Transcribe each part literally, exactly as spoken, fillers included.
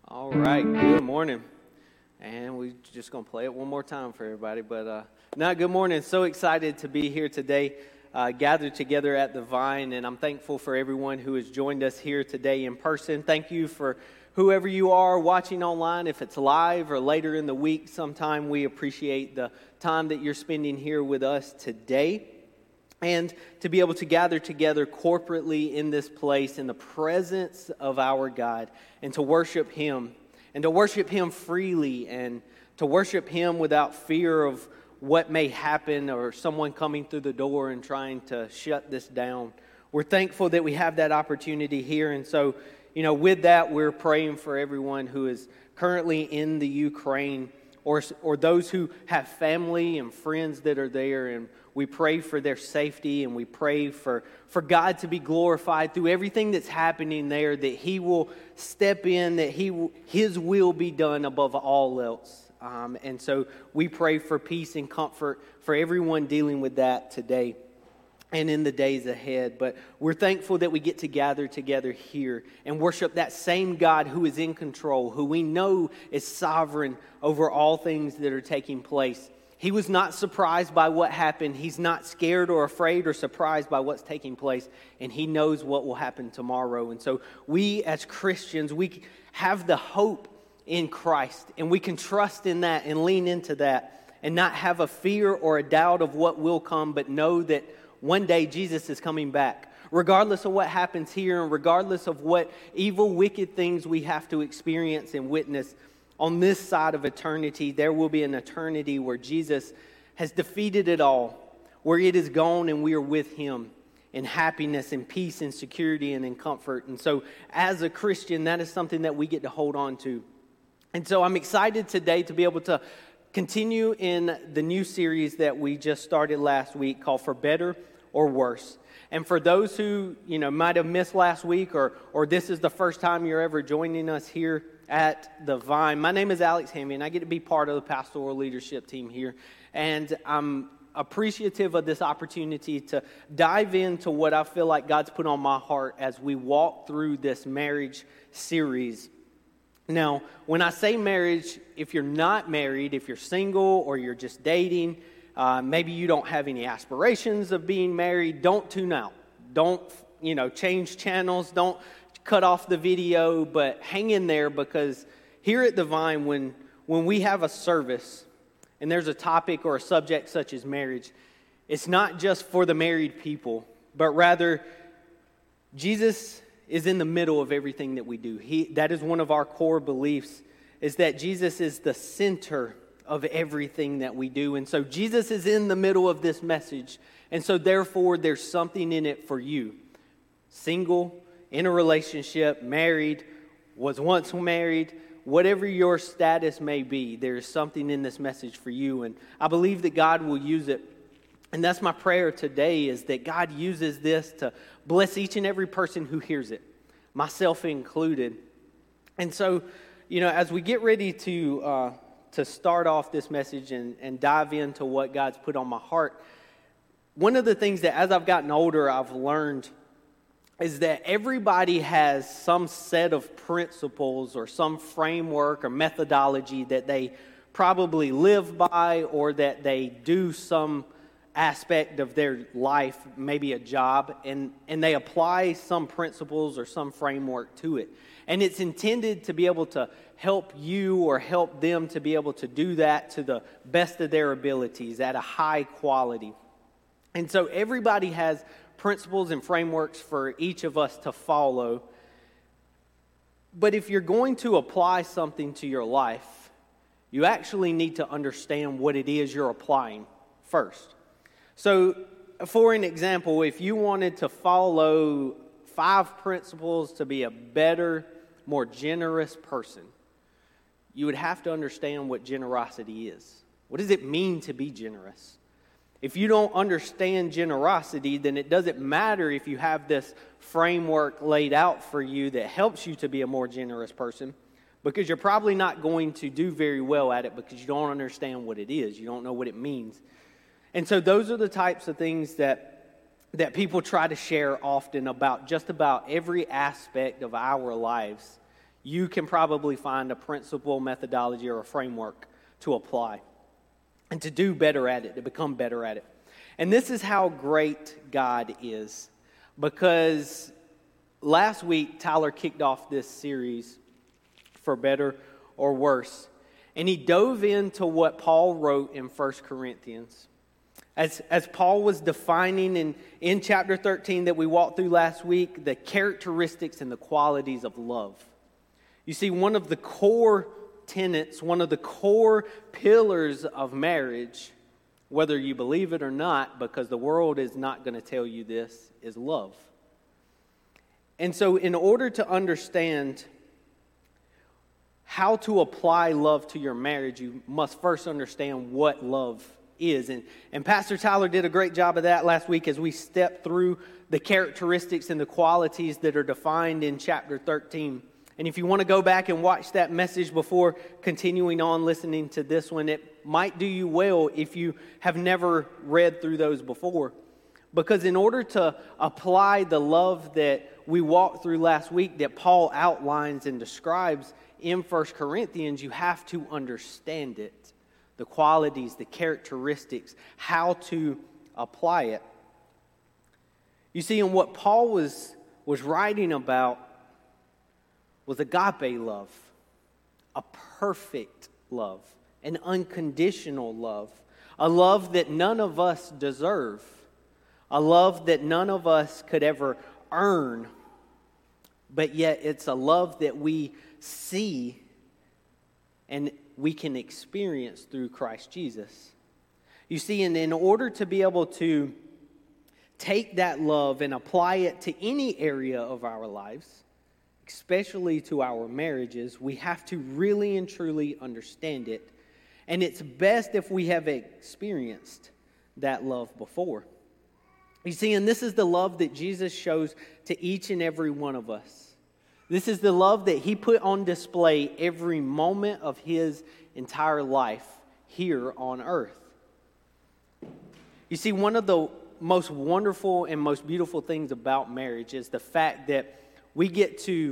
All right, good morning. And we're just going to play it one more time for everybody. But uh, no, good morning. So excited to be here today, uh, gathered together at the Vine. And I'm thankful for everyone who has joined us here today in person. Thank you for whoever you are watching online, if it's live or later in the week sometime. We appreciate the time that you're spending here with us today. And to be able to gather together corporately in this place in the presence of our God and to worship Him and to worship Him freely and to worship Him without fear of what may happen or someone coming through the door and trying to shut this down. We're thankful that we have that opportunity here. And so, you know, with that, we're praying for everyone who is currently in the Ukraine or, or those who have family and friends that are there, and we pray for their safety, and we pray for, for God to be glorified through everything that's happening there, that He will step in, that He will, His will be done above all else. Um, and so we pray for peace and comfort for everyone dealing with that today and in the days ahead. But we're thankful that we get to gather together here and worship that same God who is in control, who we know is sovereign over all things that are taking place. He was not surprised by what happened. He's not scared or afraid or surprised by what's taking place. And He knows what will happen tomorrow. And so we as Christians, we have the hope in Christ. And we can trust in that and lean into that and not have a fear or a doubt of what will come, but know that one day Jesus is coming back. Regardless of what happens here and regardless of what evil, wicked things we have to experience and witness, on this side of eternity, there will be an eternity where Jesus has defeated it all, where it is gone and we are with Him in happiness and peace and security and in comfort. And so as a Christian, that is something that we get to hold on to. And so I'm excited today to be able to continue in the new series that we just started last week called For Better or Worse. And for those who, you know, might have missed last week or or this is the first time you're ever joining us here at the Vine, my name is Alex Hamby, and I get to be part of the pastoral leadership team here. And I'm appreciative of this opportunity to dive into what I feel like God's put on my heart as we walk through this marriage series. Now, when I say marriage, if you're not married, if you're single or you're just dating, uh, maybe you don't have any aspirations of being married, don't tune out. Don't, you know, change channels. Don't cut off the video, but hang in there, because here at the Vine, when when we have a service and there's a topic or a subject such as marriage, it's not just for the married people, but rather Jesus is in the middle of everything that we do. He that is one of our core beliefs, is that Jesus is the center of everything that we do. And so Jesus is in the middle of this message. And so therefore there's something in it for you. Single, in a relationship, married, was once married, whatever your status may be, there's something in this message for you. And I believe that God will use it. And that's my prayer today, is that God uses this to bless each and every person who hears it, myself included. And so, you know, as we get ready to uh, to start off this message and, and dive into what God's put on my heart, one of the things that as I've gotten older I've learned is that everybody has some set of principles or some framework or methodology that they probably live by, or that they do some aspect of their life, maybe a job, and, and they apply some principles or some framework to it. And it's intended to be able to help you or help them to be able to do that to the best of their abilities at a high quality. And so everybody has principles and frameworks for each of us to follow. But if you're going to apply something to your life, you actually need to understand what it is you're applying first. So, for an example, if you wanted to follow five principles to be a better, more generous person, you would have to understand what generosity is. What does it mean to be generous? If you don't understand generosity, then it doesn't matter if you have this framework laid out for you that helps you to be a more generous person, because you're probably not going to do very well at it because you don't understand what it is. You don't know what it means. And so those are the types of things that that people try to share often about just about every aspect of our lives. you can probably find a principle, methodology, or a framework to apply and to do better at it, to become better at it. And this is how great God is, because last week Tyler kicked off this series, For Better or Worse, and he dove into what Paul wrote in First Corinthians. As, as Paul was defining in, in chapter thirteen that we walked through last week, the characteristics and the qualities of love. You see, one of the core tenets, one of the core pillars of marriage, whether you believe it or not, because the world is not going to tell you this, is love. And so in order to understand how to apply love to your marriage, you must first understand what love is. And, and Pastor Tyler did a great job of that last week as we stepped through the characteristics and the qualities that are defined in chapter thirteen. And if you want to go back and watch that message before continuing on listening to this one, it might do you well if you have never read through those before. Because in order to apply the love that we walked through last week that Paul outlines and describes in First Corinthians, you have to understand it. The qualities, the characteristics, how to apply it. You see, and what Paul was, was writing about was agape love, a perfect love, an unconditional love, a love that none of us deserve, a love that none of us could ever earn, but yet it's a love that we see and we can experience through Christ Jesus. You see, and in order to be able to take that love and apply it to any area of our lives, especially to our marriages, we have to really and truly understand it. And it's best if we have experienced that love before. You see, and this is the love that Jesus shows to each and every one of us. This is the love that he put on display every moment of his entire life here on earth. You see, one of the most wonderful and most beautiful things about marriage is the fact that we get to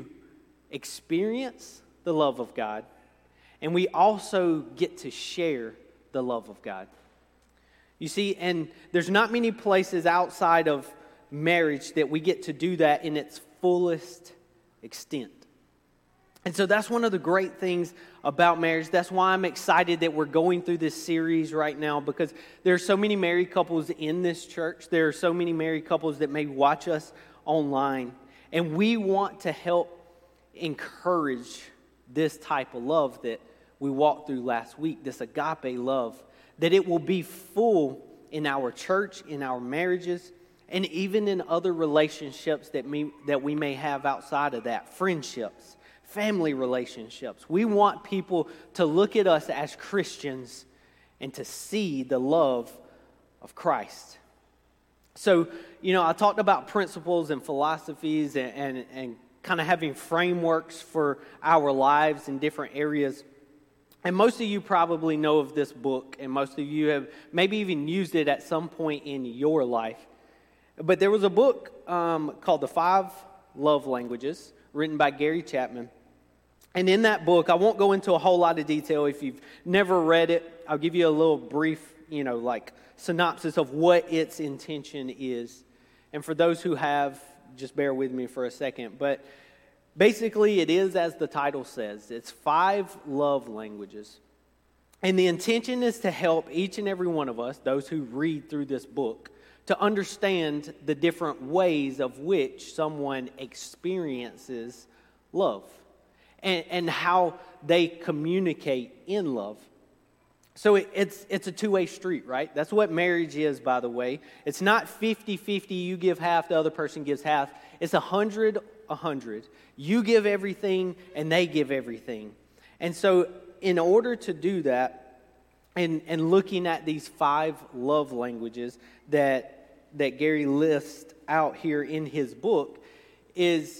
experience the love of God, and we also get to share the love of God. You see, and there's not many places outside of marriage that we get to do that in its fullest extent. And so that's one of the great things about marriage. That's why I'm excited that we're going through this series right now, because there are so many married couples in this church. There are so many married couples that may watch us online. And we want to help encourage this type of love that we walked through last week, this agape love, that it will be full in our church, in our marriages, and even in other relationships that, me, that we may have outside of that, friendships, family relationships. We want people to look at us as Christians and to see the love of Christ. So, you know, I talked about principles and philosophies and, and, and kind of having frameworks for our lives in different areas. And most of you probably know of this book, and most of you have maybe even used it at some point in your life. But there was a book um, called The Five Love Languages, written by Gary Chapman. And in that book, I won't go into a whole lot of detail. If you've never read it, I'll give you a little brief, you know, like synopsis of what its intention is. And for those who have, just bear with me for a second. But basically, it is as the title says. It's five love languages. And the intention is to help each and every one of us, those who read through this book, to understand the different ways of which someone experiences love and, and how they communicate in love. So it, it's it's a two-way street, right? That's what marriage is, by the way. It's not fifty-fifty, you give half, the other person gives half. It's one hundred one hundred. You give everything, and they give everything. And so in order to do that, and, and looking at these five love languages that that Gary lists out here in his book, is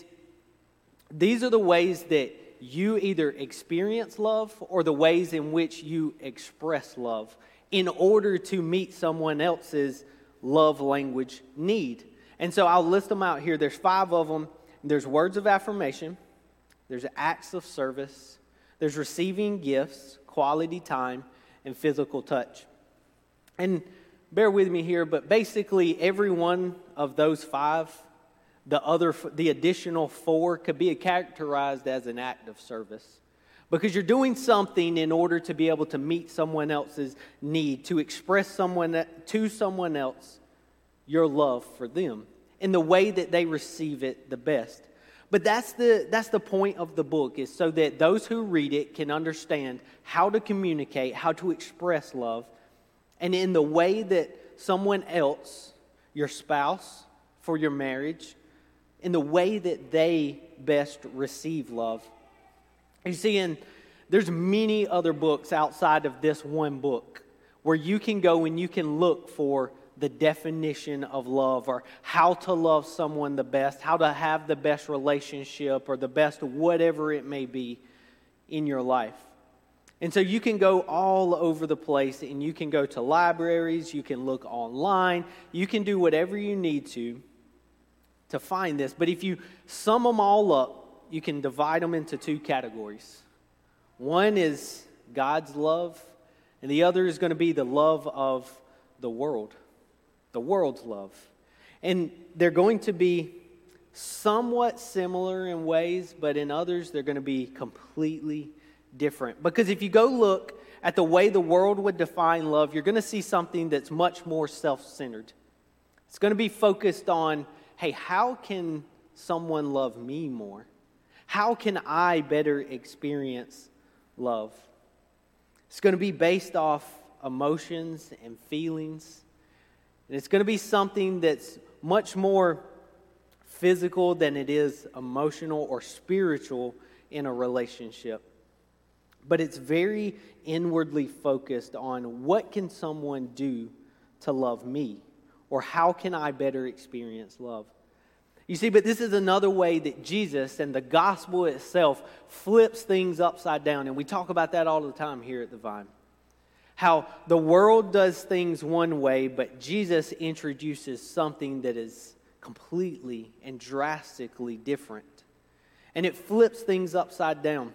these are the ways that you either experience love or the ways in which you express love in order to meet someone else's love language need. And so I'll list them out here. There's five of them. There's words of affirmation, there's acts of service, there's receiving gifts, quality time, and physical touch. And bear with me here, but basically every one of those five, the other, the additional four could be characterized as an act of service. Because you're doing something in order to be able to meet someone else's need, to express someone to someone else your love for them in the way that they receive it the best. But that's the that's the point of the book, is so that those who read it can understand how to communicate, how to express love, and in the way that someone else, your spouse, for your marriage, in the way that they best receive love. You see, in, there's many other books outside of this one book where you can go and you can look for the definition of love, or how to love someone the best, how to have the best relationship, or the best whatever it may be in your life. And so you can go all over the place, and you can go to libraries, you can look online, you can do whatever you need to to find this. But if you sum them all up, you can divide them into two categories. One is God's love, and the other is going to be the love of the world, the world's love. And they're going to be somewhat similar in ways, but in others they're going to be completely different. Because if you go look at the way the world would define love, you're going to see something that's much more self-centered. It's going to be focused on, hey, how can someone love me more? How can I better experience love? It's going to be based off emotions and feelings. And it's going to be something that's much more physical than it is emotional or spiritual in a relationship. But it's very inwardly focused on what can someone do to love me? Or how can I better experience love? You see, but this is another way that Jesus and the gospel itself flips things upside down. And we talk about that all the time here at the Vine. How the world does things one way, but Jesus introduces something that is completely and drastically different. And it flips things upside down.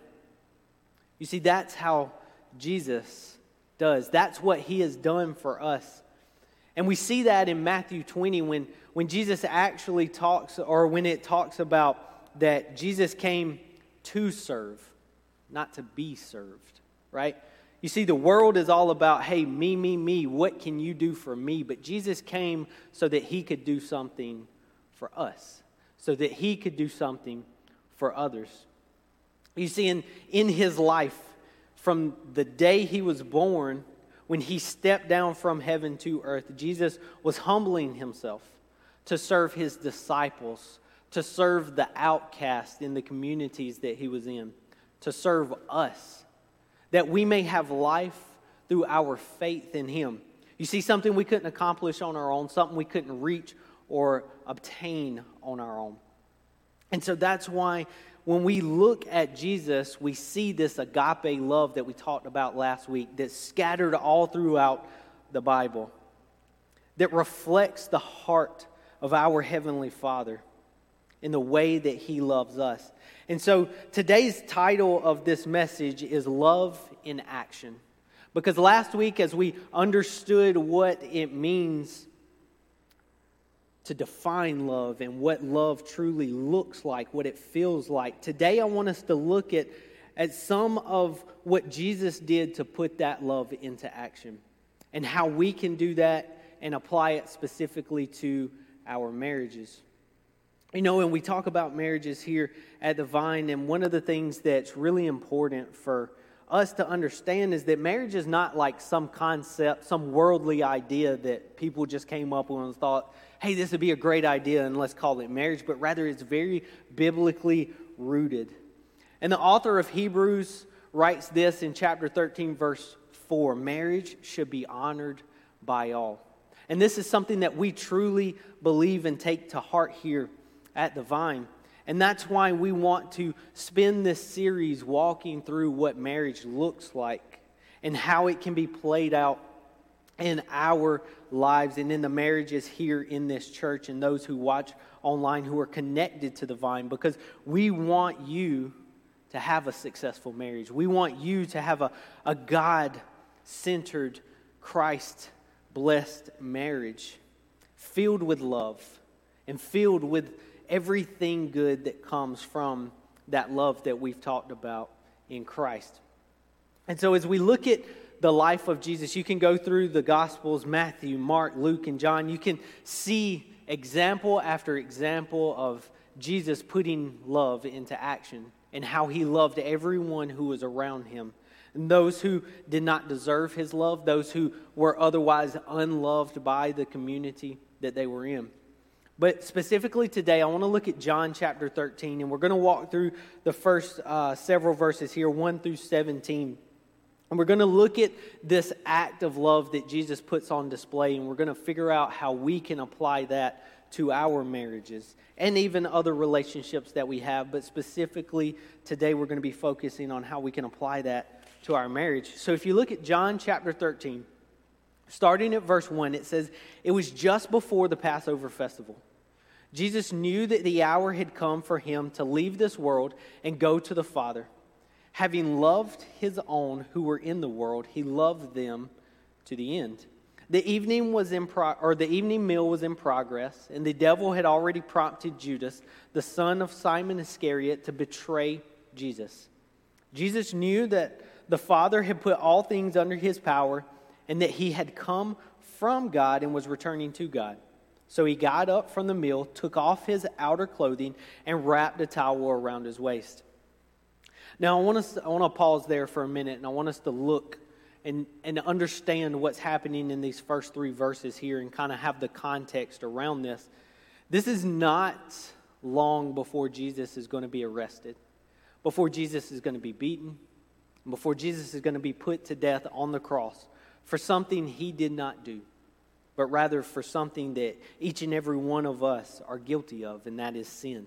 You see, that's how Jesus does. That's what he has done for us. And we see that in Matthew twenty when, when Jesus actually talks, or when it talks about that Jesus came to serve, not to be served, right? You see, the world is all about, hey, me, me, me, what can you do for me? But Jesus came so that he could do something for us, so that he could do something for others. You see, in, in his life, from the day he was born, when he stepped down from heaven to earth, Jesus was humbling himself to serve his disciples, to serve the outcast in the communities that he was in, to serve us, that we may have life through our faith in him. You see, something we couldn't accomplish on our own, something we couldn't reach or obtain on our own. And so that's why when we look at Jesus, we see this agape love that we talked about last week that's scattered all throughout the Bible, that reflects the heart of our Heavenly Father in the way that he loves us. And so today's title of this message is Love in Action. Because last week, as we understood what it means to define love and what love truly looks like, what it feels like, today I want us to look at, at some of what Jesus did to put that love into action and how we can do that and apply it specifically to our marriages. You know, when we talk about marriages here at the Vine, and one of the things that's really important for us to understand is that marriage is not like some concept, some worldly idea that people just came up with and thought, hey, this would be a great idea and let's call it marriage, but rather it's very biblically rooted. And the author of Hebrews writes this in chapter thirteen, verse four, marriage should be honored by all. And this is something that we truly believe and take to heart here at the Vine. And that's why we want to spend this series walking through what marriage looks like and how it can be played out in our lives and in the marriages here in this church and those who watch online who are connected to the Vine, because we want you to have a successful marriage. We want you to have a, a God-centered, Christ-blessed marriage filled with love and filled with everything good that comes from that love that we've talked about in Christ. And so as we look at the life of Jesus, you can go through the Gospels, Matthew, Mark, Luke, and John. You can see example after example of Jesus putting love into action and how he loved everyone who was around him. And those who did not deserve his love, those who were otherwise unloved by the community that they were in. But specifically today, I want to look at John chapter thirteen, and we're going to walk through the first uh, several verses here, one through seventeen. And we're going to look at this act of love that Jesus puts on display, and we're going to figure out how we can apply that to our marriages and even other relationships that we have. But specifically today, we're going to be focusing on how we can apply that to our marriage. So if you look at John chapter thirteen, starting at verse one, it says, "It was just before the Passover festival. Jesus knew that the hour had come for him to leave this world and go to the Father. Having loved his own who were in the world, he loved them to the end. The evening was in pro- or the evening meal was in progress, and the devil had already prompted Judas, the son of Simon Iscariot, to betray Jesus. Jesus knew that the Father had put all things under his power, and that he had come from God and was returning to God. So he got up from the meal, took off his outer clothing, and wrapped a towel around his waist." Now, I want us, I want to pause there for a minute, and I want us to look and, and understand what's happening in these first three verses here and kind of have the context around this. This is not long before Jesus is going to be arrested, before Jesus is going to be beaten, before Jesus is going to be put to death on the cross for something he did not do, but rather for something that each and every one of us are guilty of, and that is sin.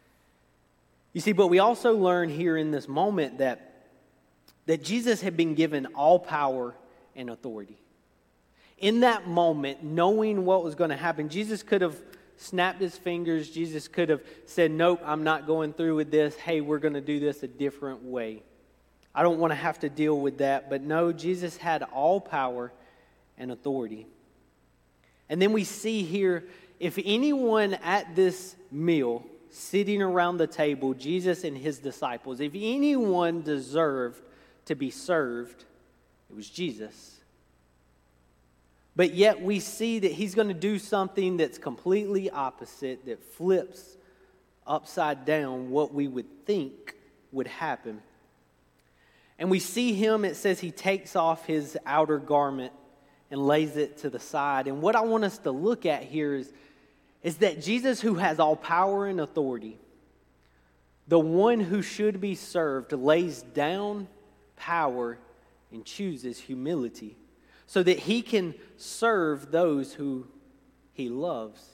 You see, but we also learn here in this moment that, that Jesus had been given all power and authority. In that moment, knowing what was going to happen, Jesus could have snapped his fingers. Jesus could have said, "Nope, I'm not going through with this. Hey, we're going to do this a different way. I don't want to have to deal with that." But no, Jesus had all power and authority. And then we see here, if anyone at this meal, sitting around the table, Jesus and his disciples, if anyone deserved to be served, it was Jesus. But yet we see that he's going to do something that's completely opposite, that flips upside down what we would think would happen. And we see him, it says he takes off his outer garment and lays it to the side. And what I want us to look at here is, is that Jesus, who has all power and authority, the one who should be served, lays down power and chooses humility so that he can serve those who he loves.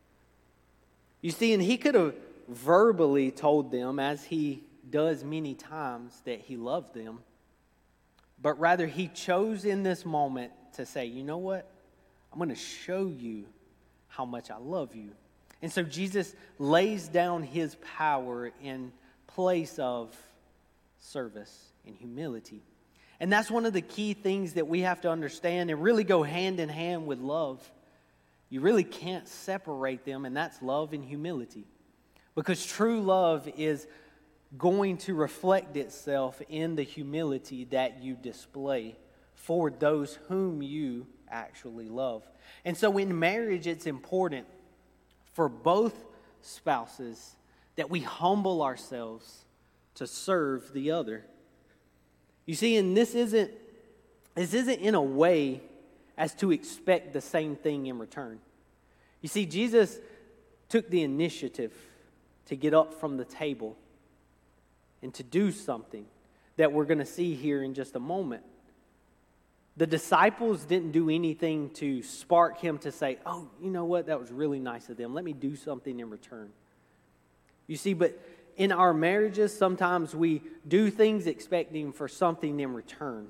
You see, and he could have verbally told them, as he does many times, that he loved them, but rather he chose in this moment to say, "You know what? I'm going to show you how much I love you." And so Jesus lays down his power in place of service and humility. And that's one of the key things that we have to understand and really go hand in hand with love. You really can't separate them, and that's love and humility. Because true love is going to reflect itself in the humility that you display for those whom you actually love. And so in marriage, it's important for both spouses that we humble ourselves to serve the other. You see, and this isn't this isn't in a way as to expect the same thing in return. You see, Jesus took the initiative to get up from the table and to do something that we're going to see here in just a moment. The disciples didn't do anything to spark him to say, "Oh, you know what? That was really nice of them. Let me do something in return." You see, but in our marriages, sometimes we do things expecting for something in return.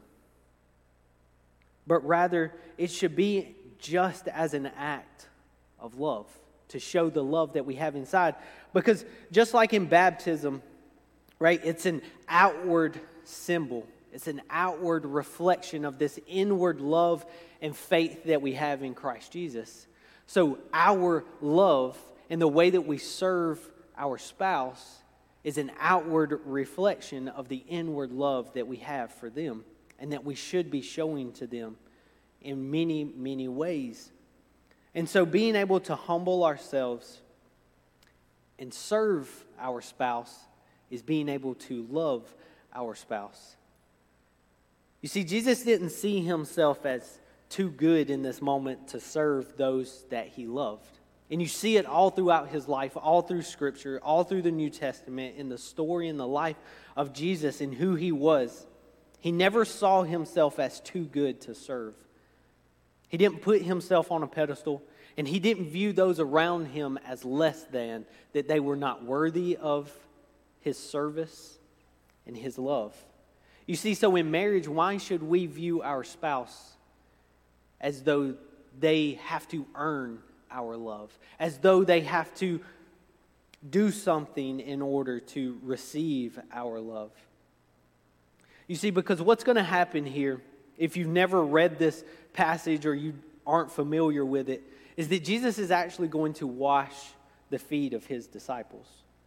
But rather, it should be just as an act of love, to show the love that we have inside. Because just like in baptism, right? It's an outward symbol. It's an outward reflection of this inward love and faith that we have in Christ Jesus. So our love and the way that we serve our spouse is an outward reflection of the inward love that we have for them and that we should be showing to them in many, many ways. And so being able to humble ourselves and serve our spouse is being able to love our spouse. You see, Jesus didn't see himself as too good in this moment to serve those that he loved. And you see it all throughout his life, all through Scripture, all through the New Testament, in the story and the life of Jesus and who he was. He never saw himself as too good to serve. He didn't put himself on a pedestal, and he didn't view those around him as less than, that they were not worthy of his service and his love. You see, so in marriage, why should we view our spouse as though they have to earn our love, as though they have to do something in order to receive our love? You see, because what's going to happen here, if you've never read this passage or you aren't familiar with it, is that Jesus is actually going to wash the feet of his disciples.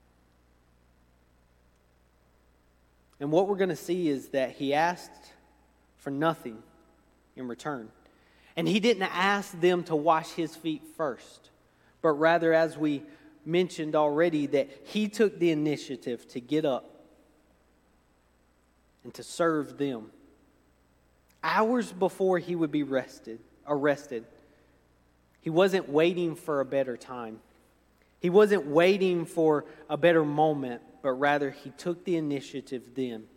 And what we're going to see is that he asked for nothing in return. And he didn't ask them to wash his feet first, but rather, as we mentioned already, that he took the initiative to get up and to serve them. Hours before he would be arrested, arrested, he wasn't waiting for a better time. He wasn't waiting for a better moment, but rather he took the initiative then.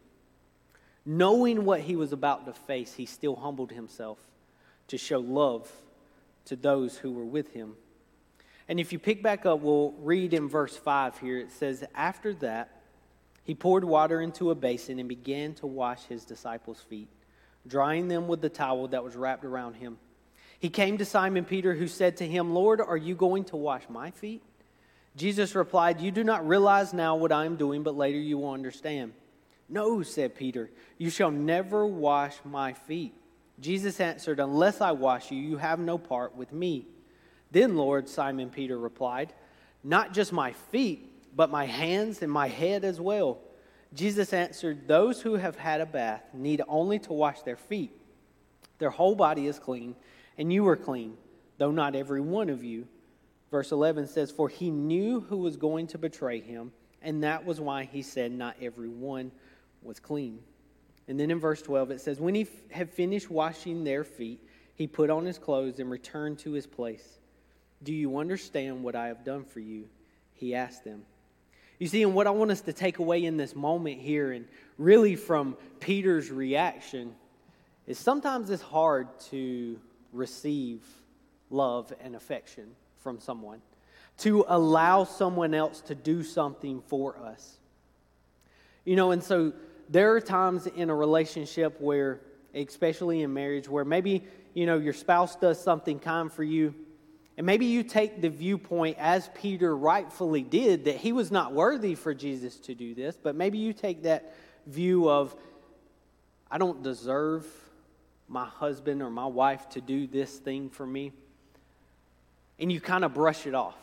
Knowing what he was about to face, he still humbled himself to show love to those who were with him. And if you pick back up, we'll read in verse five here. It says, after that, he poured water into a basin and began to wash his disciples' feet, drying them with the towel that was wrapped around him. He came to Simon Peter, who said to him, Lord, are you going to wash my feet? Jesus replied, you do not realize now what I am doing, but later you will understand. No, said Peter, you shall never wash my feet. Jesus answered, unless I wash you, you have no part with me. Then, Lord, Simon Peter replied, not just my feet, but my hands and my head as well. Jesus answered, those who have had a bath need only to wash their feet. Their whole body is clean, and you are clean, though not every one of you. Verse eleven says, for he knew who was going to betray him, and that was why he said not every one was clean. And then in verse twelve it says, when he f- had finished washing their feet, he put on his clothes and returned to his place. Do you understand what I have done for you? He asked them. You see, and what I want us to take away in this moment here, and really from Peter's reaction, is sometimes it's hard to receive love and affection from someone, to allow someone else to do something for us. You know, and so there are times in a relationship where, especially in marriage, where maybe, you know, your spouse does something kind for you, and maybe you take the viewpoint, as Peter rightfully did, that he was not worthy for Jesus to do this, but maybe you take that view of, I don't deserve my husband or my wife to do this thing for me, and you kind of brush it off.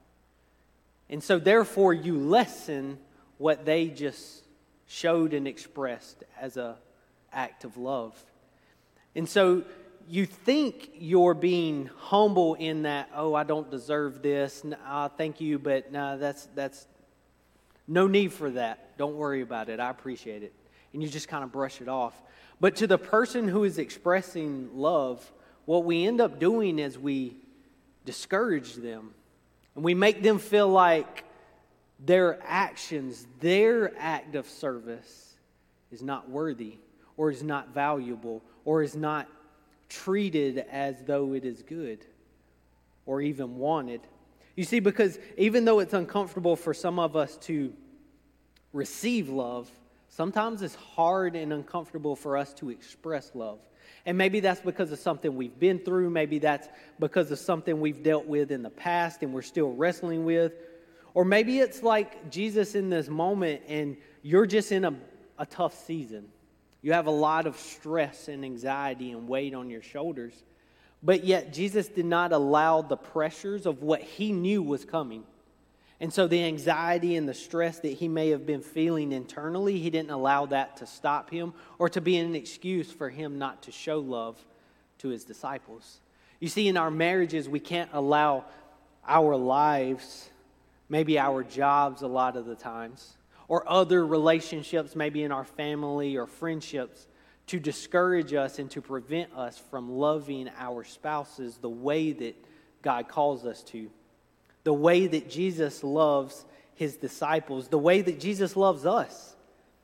And so therefore you lessen what they just showed and expressed as an act of love. And so you think you're being humble in that, oh, I don't deserve this, uh, thank you, but no, that's that's no need for that. Don't worry about it. I appreciate it. And you just kind of brush it off. But to the person who is expressing love, what we end up doing is we discourage them. And we make them feel like their actions, their act of service is not worthy, or is not valuable, or is not treated as though it is good or even wanted. You see, because even though it's uncomfortable for some of us to receive love, sometimes it's hard and uncomfortable for us to express love. And maybe that's because of something we've been through. Maybe that's because of something we've dealt with in the past and we're still wrestling with. Or maybe it's like Jesus in this moment and you're just in a, a tough season. You have a lot of stress and anxiety and weight on your shoulders. But yet Jesus did not allow the pressures of what he knew was coming. And so the anxiety and the stress that he may have been feeling internally, he didn't allow that to stop him or to be an excuse for him not to show love to his disciples. You see, in our marriages, we can't allow our lives, maybe our jobs a lot of the times, or other relationships, maybe in our family or friendships, to discourage us and to prevent us from loving our spouses the way that God calls us to. The way that Jesus loves his disciples, the way that Jesus loves us.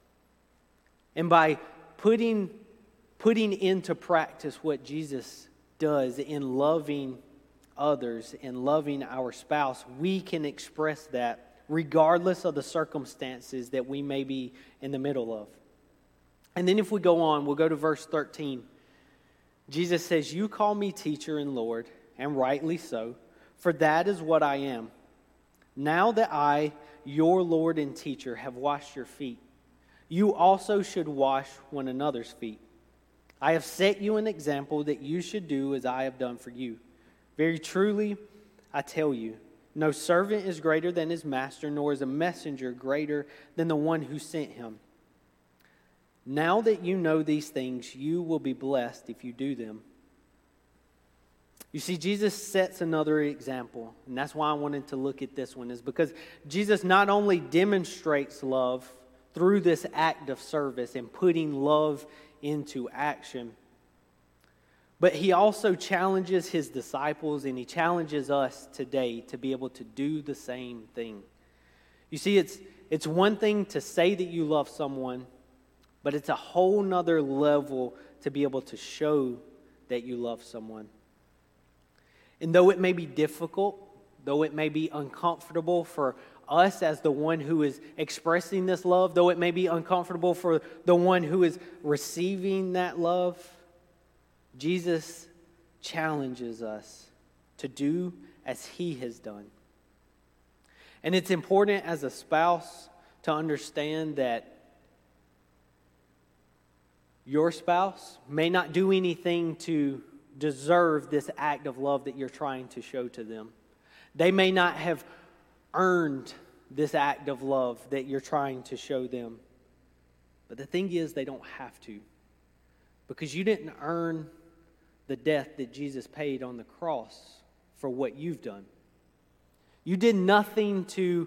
And by putting, putting into practice what Jesus does in loving others and loving our spouse, we can express that regardless of the circumstances that we may be in the middle of. And then if we go on, we'll go to verse thirteen. Jesus says, "You call me teacher and Lord, and rightly so, for that is what I am. Now that I, your Lord and teacher, have washed your feet, you also should wash one another's feet. I have set you an example that you should do as I have done for you. Very truly, I tell you, no servant is greater than his master, nor is a messenger greater than the one who sent him. Now that you know these things, you will be blessed if you do them." You see, Jesus sets another example, and that's why I wanted to look at this one, is because Jesus not only demonstrates love through this act of service and putting love into action, but he also challenges his disciples and he challenges us today to be able to do the same thing. You see, it's, it's one thing to say that you love someone, but it's a whole nother level to be able to show that you love someone. And though it may be difficult, though it may be uncomfortable for us as the one who is expressing this love, though it may be uncomfortable for the one who is receiving that love, Jesus challenges us to do as he has done. And it's important as a spouse to understand that your spouse may not do anything to deserve this act of love that you're trying to show to them. They may not have earned this act of love that you're trying to show them. But the thing is, they don't have to. Because you didn't earn the death that Jesus paid on the cross for what you've done. You did nothing to,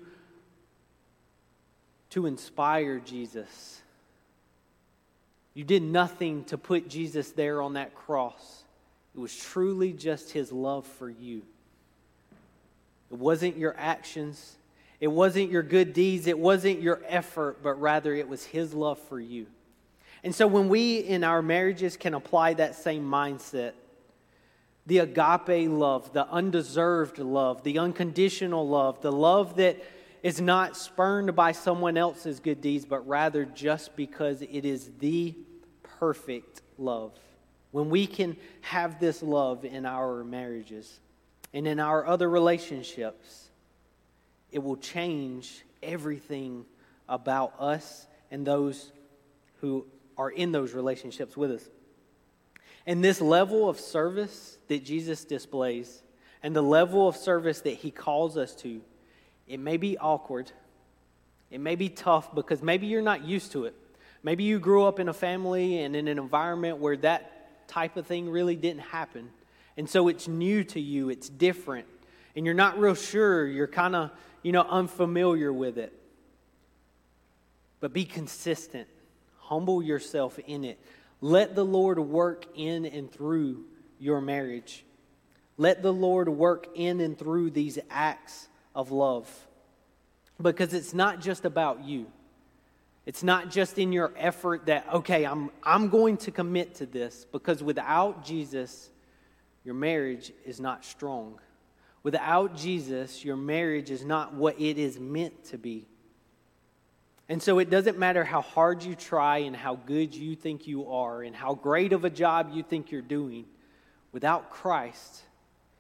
to inspire Jesus. You did nothing to put Jesus there on that cross. It was truly just his love for you. It wasn't your actions. It wasn't your good deeds. It wasn't your effort, but rather it was his love for you. And so when we in our marriages can apply that same mindset, the agape love, the undeserved love, the unconditional love, the love that is not spurned by someone else's good deeds, but rather just because it is the perfect love. When we can have this love in our marriages and in our other relationships, it will change everything about us and those who are in those relationships with us. And this level of service that Jesus displays and the level of service that he calls us to, it may be awkward. It may be tough because maybe you're not used to it. Maybe you grew up in a family and in an environment where that type of thing really didn't happen. And so it's new to you, it's different. And you're not real sure, you're kind of, you know, unfamiliar with it. But be consistent. Humble yourself in it. Let the Lord work in and through your marriage. Let the Lord work in and through these acts of love. Because it's not just about you. It's not just in your effort that, okay, I'm I'm going to commit to this. Because without Jesus, your marriage is not strong. Without Jesus, your marriage is not what it is meant to be. And so it doesn't matter how hard you try and how good you think you are and how great of a job you think you're doing. Without Christ,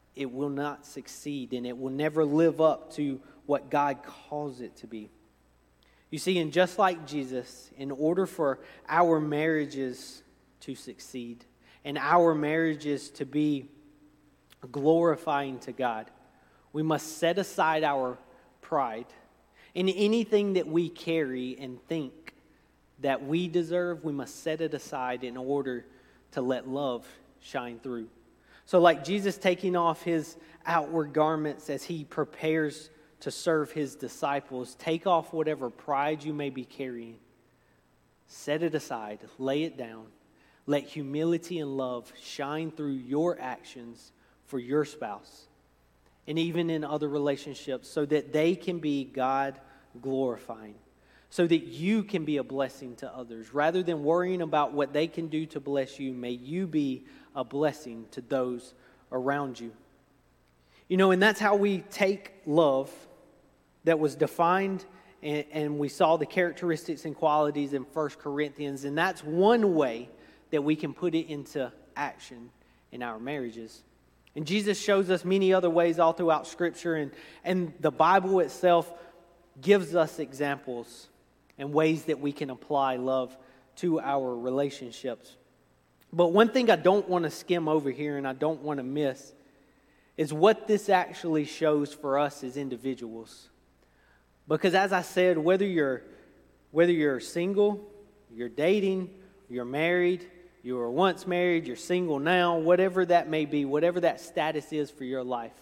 it will not succeed and it will never live up to what God calls it to be. You see, and just like Jesus, in order for our marriages to succeed and our marriages to be glorifying to God, we must set aside our pride and anything that we carry and think that we deserve. We must set it aside in order to let love shine through. So like Jesus taking off his outward garments as he prepares to serve his disciples, take off whatever pride you may be carrying. Set it aside, lay it down. Let humility and love shine through your actions for your spouse and even in other relationships so that they can be God glorifying, so that you can be a blessing to others. Rather than worrying about what they can do to bless you, may you be a blessing to those around you. You know, and that's how we take love that was defined, and, and we saw the characteristics and qualities in First Corinthians, and that's one way that we can put it into action in our marriages. And Jesus shows us many other ways all throughout Scripture, and, and the Bible itself gives us examples and ways that we can apply love to our relationships. But one thing I don't want to skim over here and I don't want to miss is what this actually shows for us as individuals. Because as I said, whether you're whether you're single, you're dating, you're married, you were once married, you're single now, whatever that may be, whatever that status is for your life,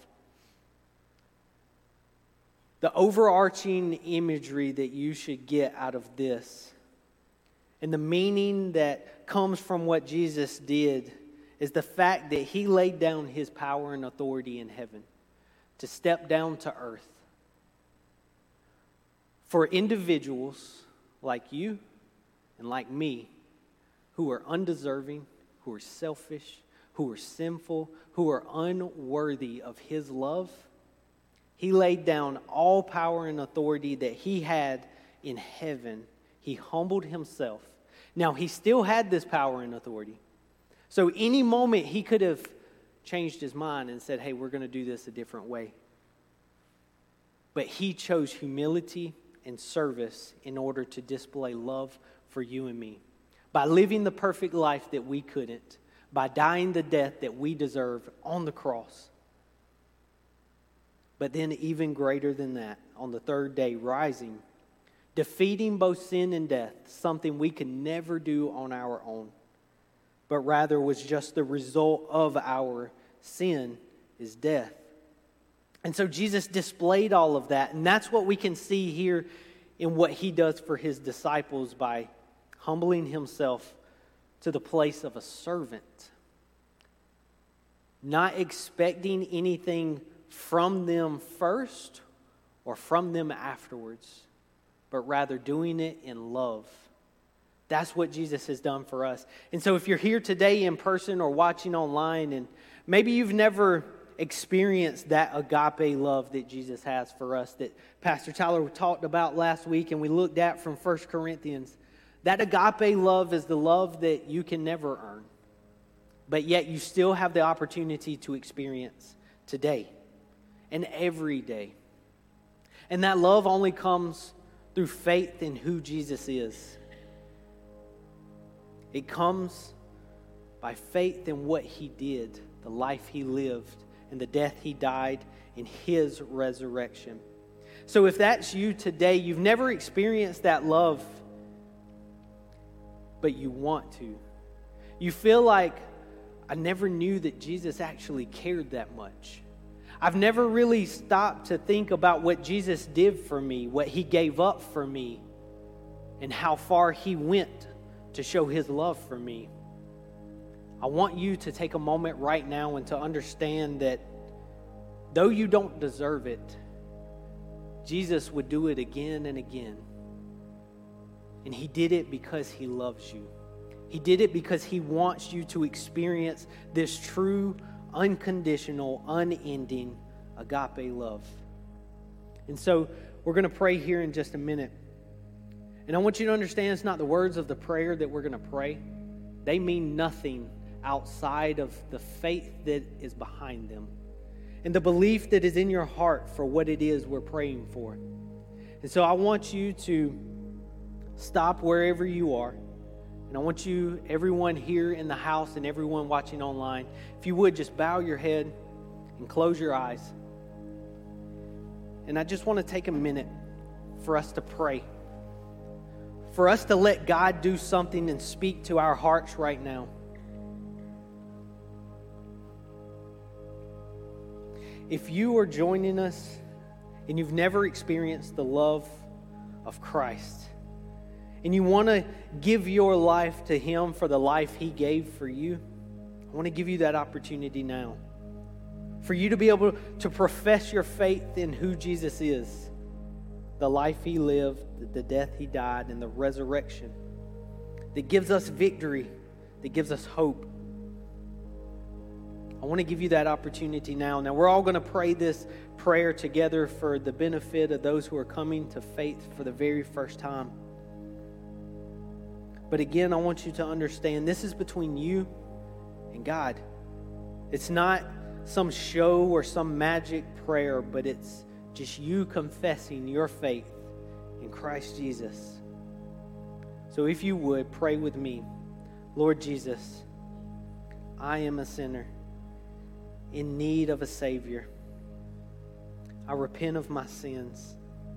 the overarching imagery that you should get out of this and the meaning that comes from what Jesus did is the fact that he laid down his power and authority in heaven to step down to earth for individuals like you and like me who are undeserving, who are selfish, who are sinful, who are unworthy of his love. He laid down all power and authority that he had in heaven. He humbled himself. Now, he still had this power and authority. So any moment he could have changed his mind and said, hey, we're going to do this a different way. But he chose humility and service in order to display love for you and me. By living the perfect life that we couldn't. By dying the death that we deserved on the cross. But then even greater than that, on the third day, rising, defeating both sin and death, something we could never do on our own, but rather was just the result of our sin is death. And so Jesus displayed all of that, and that's what we can see here in what he does for his disciples by humbling himself to the place of a servant, not expecting anything from them first or from them afterwards, but rather doing it in love. That's what Jesus has done for us. And so if you're here today in person or watching online, and maybe you've never experienced that agape love that Jesus has for us, that Pastor Tyler talked about last week and we looked at from First Corinthians, that agape love is the love that you can never earn, but yet you still have the opportunity to experience today and every day. And that love only comes through faith in who Jesus is. It comes by faith in what he did, the life he lived, and the death he died, in his resurrection. So if that's you today, you've never experienced that love, but you want to. You feel like, I never knew that Jesus actually cared that much. I've never really stopped to think about what Jesus did for me, what he gave up for me, and how far he went to show his love for me. I want you to take a moment right now and to understand that though you don't deserve it, Jesus would do it again and again. And he did it because he loves you. He did it because he wants you to experience this true, unconditional, unending agape love. And so we're going to pray here in just a minute. And I want you to understand it's not the words of the prayer that we're going to pray. They mean nothing outside of the faith that is behind them. and the belief that is in your heart for what it is we're praying for. And so I want you to stop wherever you are. And I want you, everyone here in the house and everyone watching online, if you would just bow your head and close your eyes. And I just want to take a minute for us to pray. For us to let God do something and speak to our hearts right now. If you are joining us and you've never experienced the love of Christ, and you want to give your life to Him for the life He gave for you, I want to give you that opportunity now. For you to be able to profess your faith in who Jesus is, the life He lived, the death He died, and the resurrection that gives us victory, that gives us hope. I want to give you that opportunity now. Now, we're all going to pray this prayer together for the benefit of those who are coming to faith for the very first time. But again, I want you to understand this is between you and God. It's not some show or some magic prayer, but it's just you confessing your faith in Christ Jesus. So if you would, pray with me. Lord Jesus, I am a sinner in need of a Savior. I repent of my sins.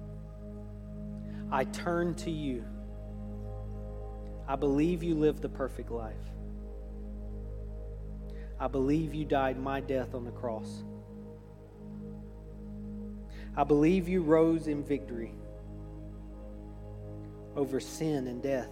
I turn to you. I believe you lived the perfect life. I believe you died my death on the cross. I believe you rose in victory over sin and death.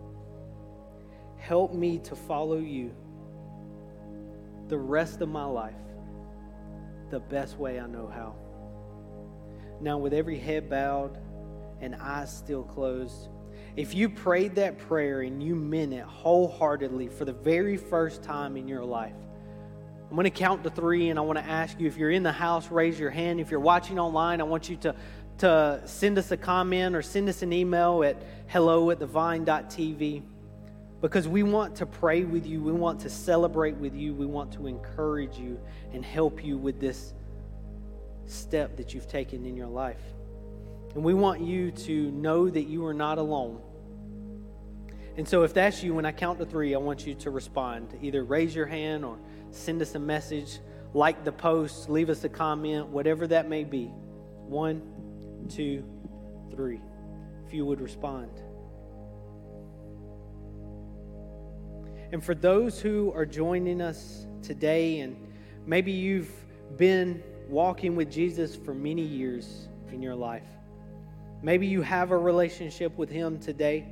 Help me to follow you the rest of my life the best way I know how. Now, with every head bowed and eyes still closed, if you prayed that prayer and you meant it wholeheartedly for the very first time in your life, I'm going to count to three, and I want to ask you, if you're in the house, raise your hand. If you're watching online, I want you to, to send us a comment or send us an email at hello at the vine dot t v, because we want to pray with you. We want to celebrate with you. We want to encourage you and help you with this step that you've taken in your life. And we want you to know that you are not alone. And so if that's you, when I count to three, I want you to respond. Either raise your hand or send us a message, like the post, leave us a comment, whatever that may be. One, two, three. If you would respond. And for those who are joining us today, and maybe you've been walking with Jesus for many years in your life. Maybe you have a relationship with Him today,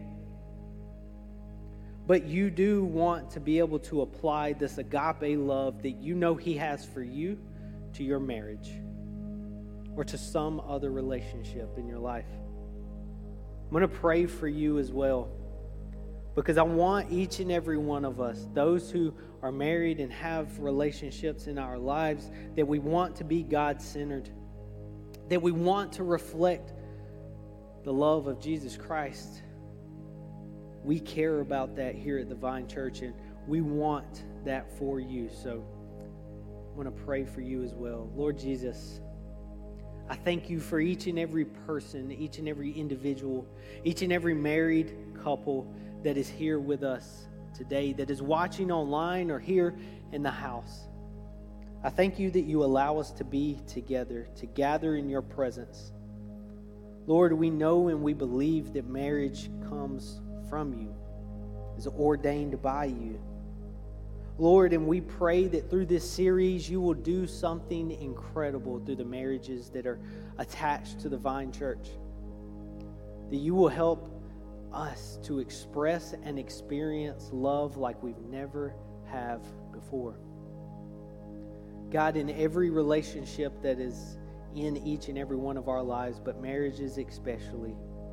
but you do want to be able to apply this agape love that you know He has for you to your marriage or to some other relationship in your life. I'm going to pray for you as well, because I want each and every one of us, those who are married and have relationships in our lives, that we want to be God-centered, that we want to reflect the love of Jesus Christ. We care about that here at the Vine Church, and we want that for you. So I want to pray for you as well. Lord Jesus, I thank you for each and every person, each and every individual, each and every married couple that is here with us today, that is watching online or here in the house. I thank you that you allow us to be together, to gather in your presence. Lord, we know and we believe that marriage comes from you, is ordained by you. Lord, and we pray that through this series you will do something incredible through the marriages that are attached to the Vine Church. That you will help us to express and experience love like we've never have before. God, in every relationship that is in each and every one of our lives, but marriages especially,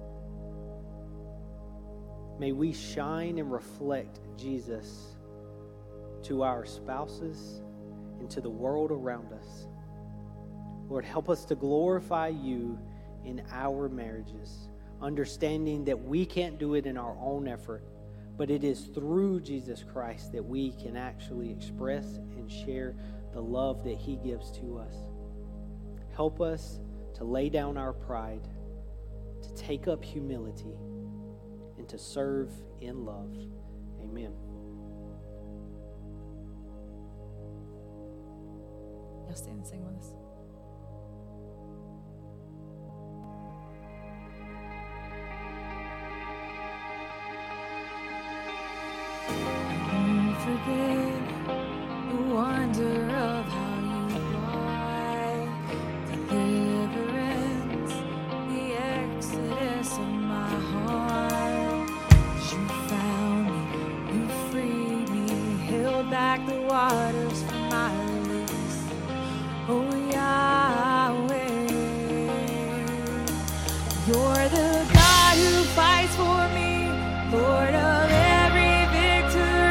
may we shine and reflect Jesus to our spouses and to the world around us. Lord, help us to glorify you in our marriages, understanding that we can't do it in our own effort, but it is through Jesus Christ that we can actually express and share the love that He gives to us. Help us to lay down our pride, to take up humility, and to serve in love. Amen. Y'all stand and sing with us. Forget the wonder of how you brought deliverance, the exodus of my heart. You found me, you freed me, held back the waters for my release. Oh Yahweh, you're the God who fights for me, Lord of every victory.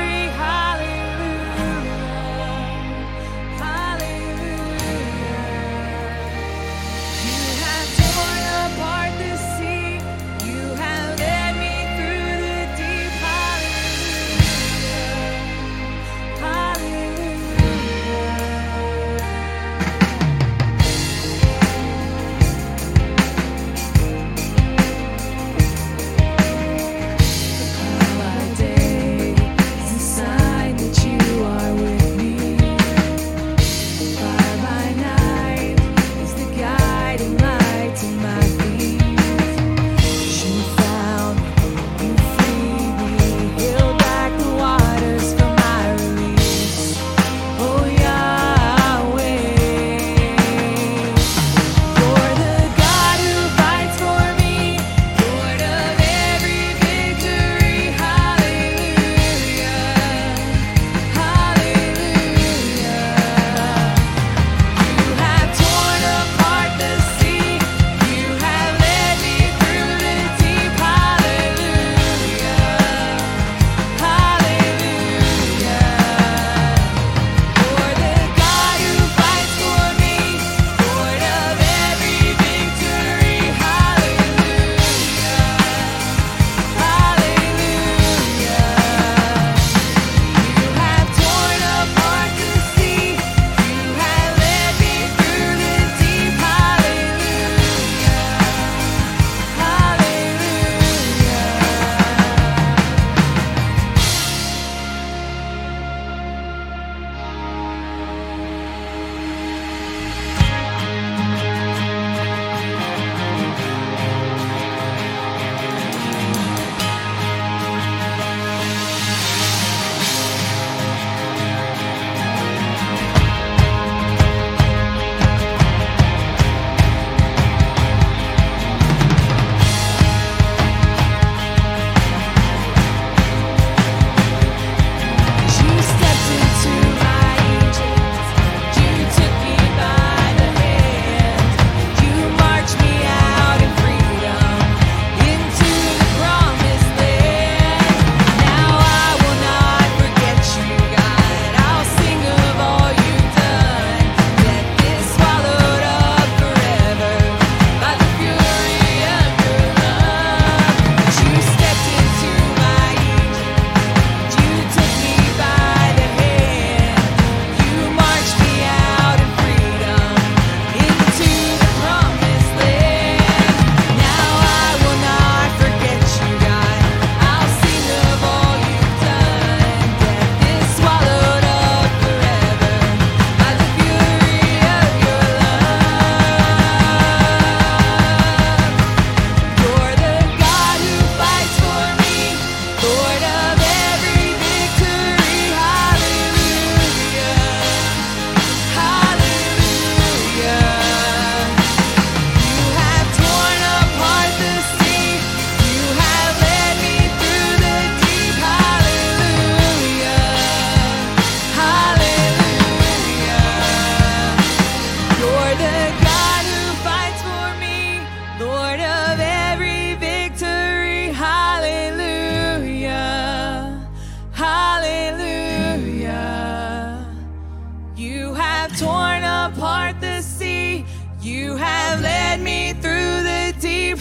You have led me through the deep.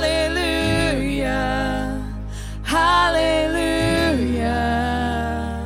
Hallelujah. Hallelujah.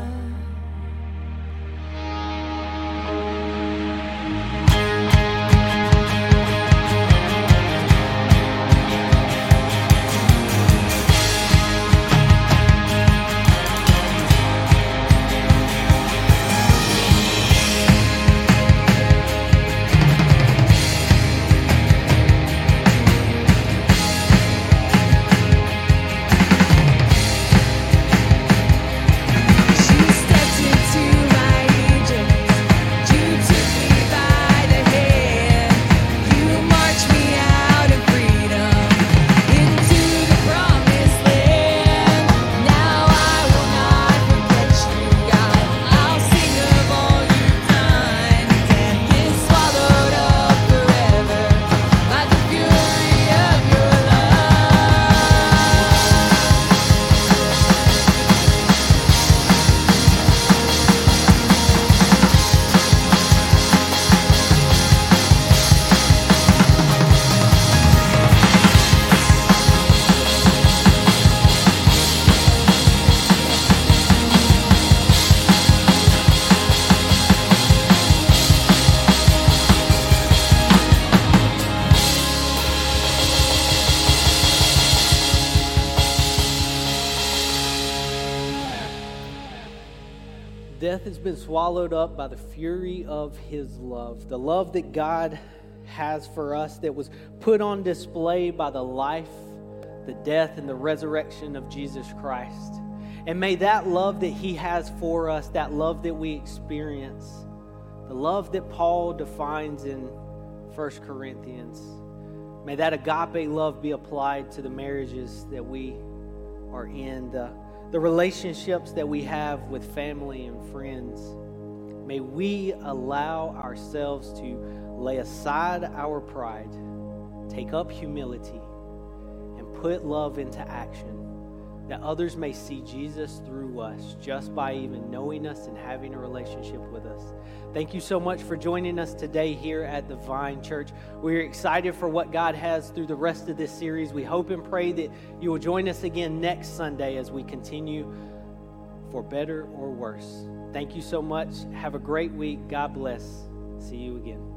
death has been swallowed up by the fury of his love. The love that God has for us that was put on display by the life, the death, and the resurrection of Jesus Christ. And may that love that he has for us, that love that we experience, the love that Paul defines in First Corinthians, may that agape love be applied to the marriages that we are in, the, the relationships that we have with family and friends. May we allow ourselves to lay aside our pride, take up humility, and put love into action, that others may see Jesus through us just by even knowing us and having a relationship with us. Thank you so much for joining us today here at the Vine Church. We're excited for what God has through the rest of this series. We hope and pray that you will join us again next Sunday as we continue for better or worse. Thank you so much. Have a great week. God bless. See you again.